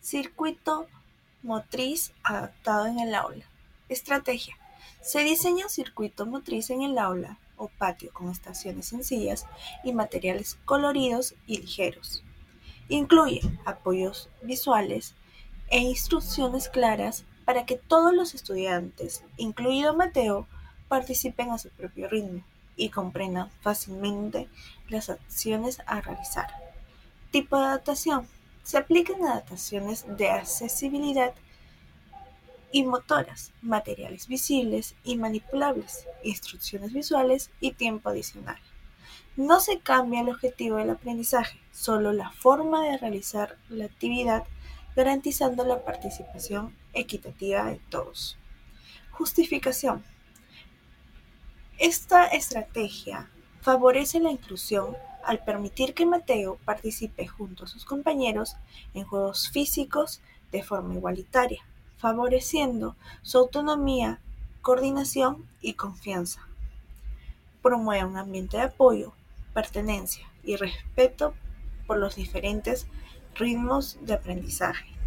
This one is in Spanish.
Circuito motriz adaptado en el aula. Estrategia. Se diseña un circuito motriz en el aula o patio con estaciones sencillas y materiales coloridos y ligeros. Incluye apoyos visuales e instrucciones claras para que todos los estudiantes, incluido Mateo, participen a su propio ritmo y comprendan fácilmente las acciones a realizar. Tipo de adaptación. Se aplican adaptaciones de accesibilidad y motoras, materiales visibles y manipulables, instrucciones visuales y tiempo adicional. No se cambia el objetivo del aprendizaje, solo la forma de realizar la actividad, garantizando la participación equitativa de todos. Justificación. Esta estrategia favorece la inclusión al permitir que Mateo participe junto a sus compañeros en juegos físicos de forma igualitaria, favoreciendo su autonomía, coordinación y confianza. Promueve un ambiente de apoyo, pertenencia y respeto por los diferentes ritmos de aprendizaje.